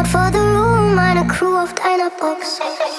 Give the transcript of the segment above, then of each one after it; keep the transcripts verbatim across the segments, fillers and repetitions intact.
loud for the room, meine Crew auf deiner Box.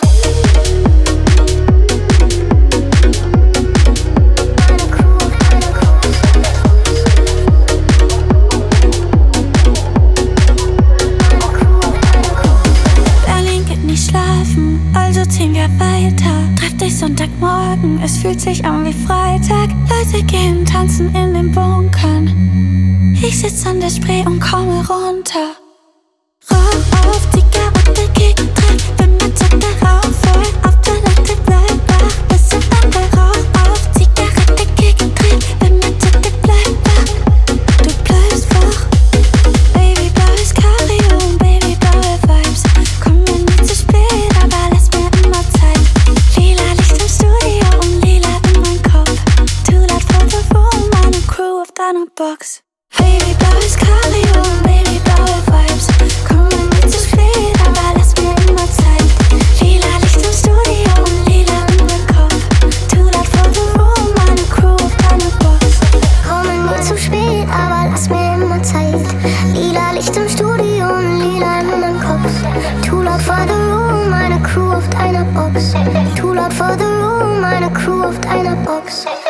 Also ziehen wir weiter. Treff dich Sonntagmorgen, es fühlt sich an wie Freitag. Leute gehen tanzen in den Bunkern. Ich sitz an der Spree und komme runter. Rauch auf, Zigarette, Gegentreff. Bin mit Zeit der Rauch voll. Auf Toilette, bleib wach bis zum Ende. Rauch auf, Zigarette, Gegentreff. Bin mit Zeit, bleib wach. Du bleibst wach. Baby, blaues Cabrio und Baby, blaue Vibes. Komm mir nicht zu spät, aber lass mir immer Zeit. Lila Licht im Studio und lila in mein Kopf. Too loud for the room, meine Crew auf deiner Box. Baby, blaues Cabrio und Baby, blaue Vibes. Komm mir nicht zu spät, aber lass mir immer Zeit. Lila Licht im Studio und lila in mein Kopf. Too loud for the room, meine Crew auf deiner Box. Komm mir nicht zu spät, aber lass mir immer Zeit. Lila Licht im Studio und lila in meinem Kopf. Too loud for the room, meine Crew auf deiner Box. Too loud for the room, meine Crew auf deiner Box.